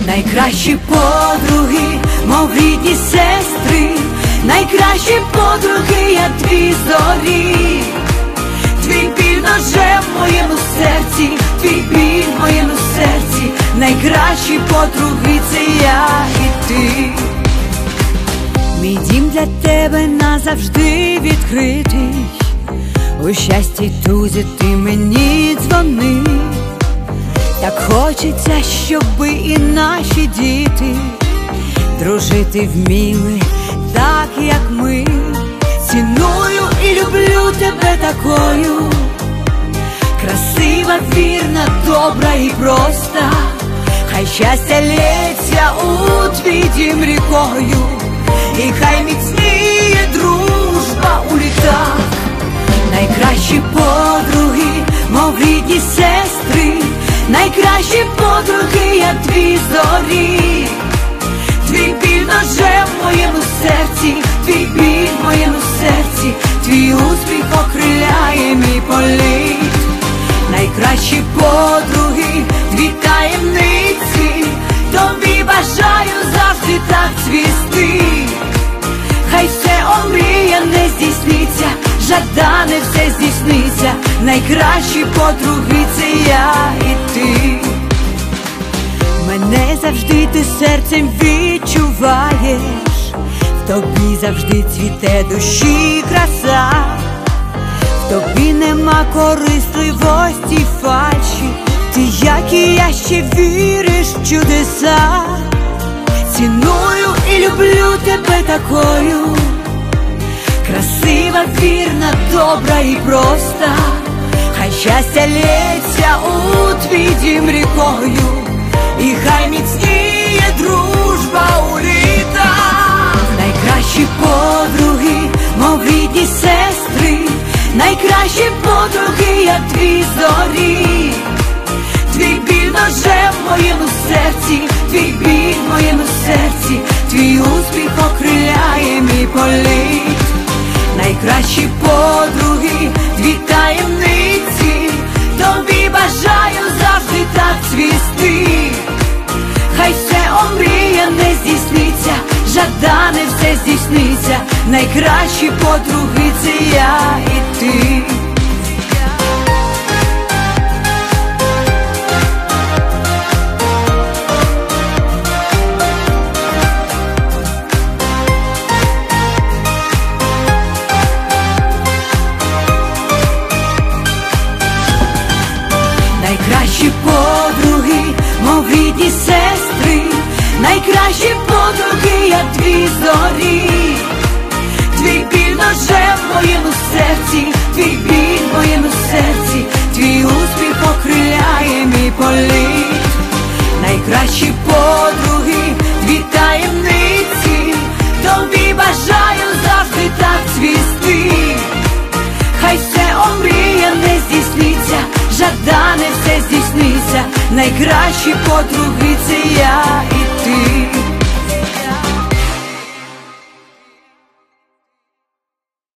Найкращі подруги, мов рідні сестри, найкращі подруги, я твій зорі. Твій біль ножем в моєму серці, твій біль в моєму серці, найкращі подруги — це я і ти. Мій дім для тебе назавжди відкритий, у щасті й тузі ти мені дзвони. Так хочеться, щоби і наші діти дружити вміли, так як ми. Ціную і люблю тебе такою, красива, вірна, добра і проста. Хай щастя лється у твій дім рікою, і хай міцніє дружба у літах. Найкращі подруги, мов рідні сестри, найкращі подруги, я твій зорі. Твій біль ножем в моєму серці, твій біль в моєму серці, твій успіх окриляє мій політ. Найкращі подруги, дві таємниці, тобі бажаю завжди так цвісти. Хай все омріяне здійсниться, жадане все здійсниться, найкращі подруги — це я і ти. Мене завжди ти серцем відчуваєш, в тобі завжди цвіте душі краса, в тобі нема корисливості, фальші, ти, як і я, ще віриш в чудеса. Ціную і люблю тебе такою, красива, вірна, добра і проста. Хай щастя лється у твій дім рікою, і хай міцніє дружба у літах. Найкращі подруги, мов рідні сестри, найкращі подруги, я твій зорі. Твій біль ножем в моєму серці, твій біль в моєму серці, твій успіх окриляє мій політ. Найкращі подруги, дві таємниці, тобі бажаю завжди так цвісти. Хай все омріяне здійсниться, жадане все здійсниться, найкращі подруги — це я і ти. Найкращі подруги, мов рідні сестри, найкращі подруги, я твій зорі. Твій біль ножем в моєму серці, твій біль в моєму серці, твій успіх окриляє мій політ. Найкращі подруги, дві таємниці, тобі бажаю завжди так цвісти. Хай все омріяне здійсниться, жадане все здійсниться, найкращі подруги — це я і ти.